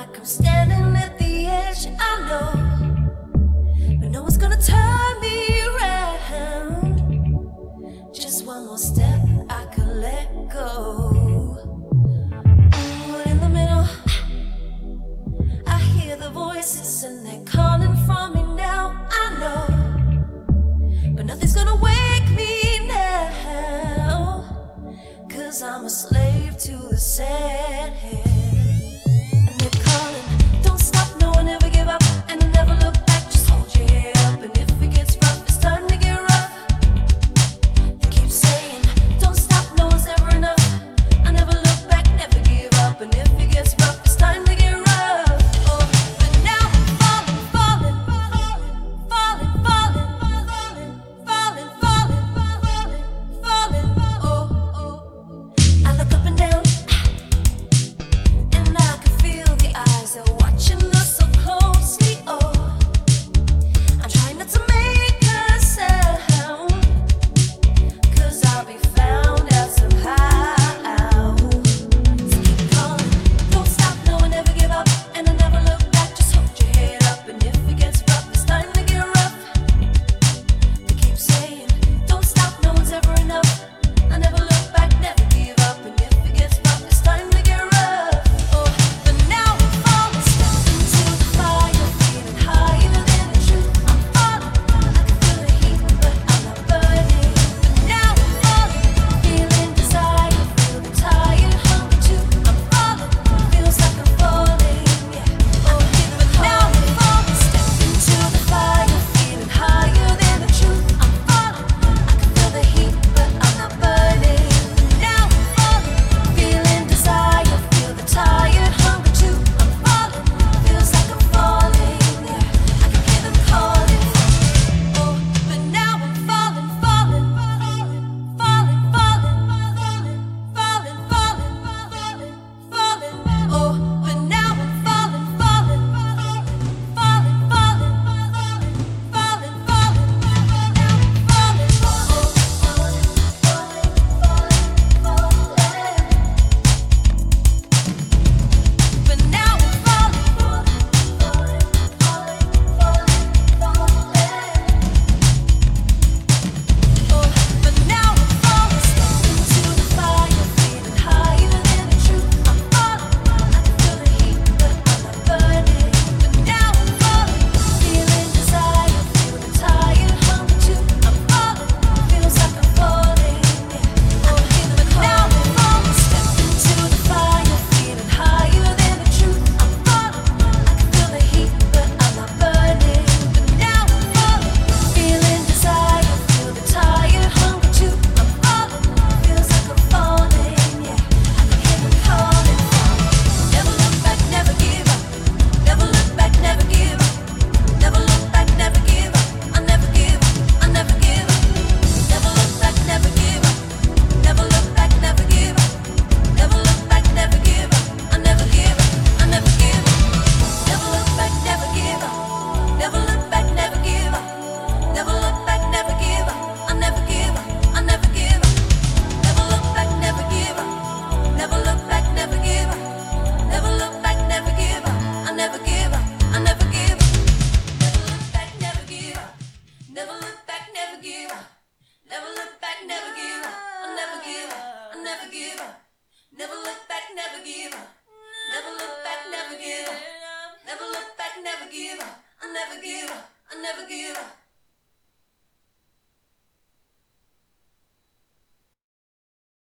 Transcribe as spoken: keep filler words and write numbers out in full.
like I'm standing at the edge. I know, but no one's gonna turn me around. Just one more step, I could let go. Ooh, in the middle, I hear the voices and they're calling from me now. I know, but nothing's gonna wake me now, 'cause I'm a slave to the sad hair. Never look back, never give up. Never look back, never give up. Never look back, never give up. I never give up. I never give up.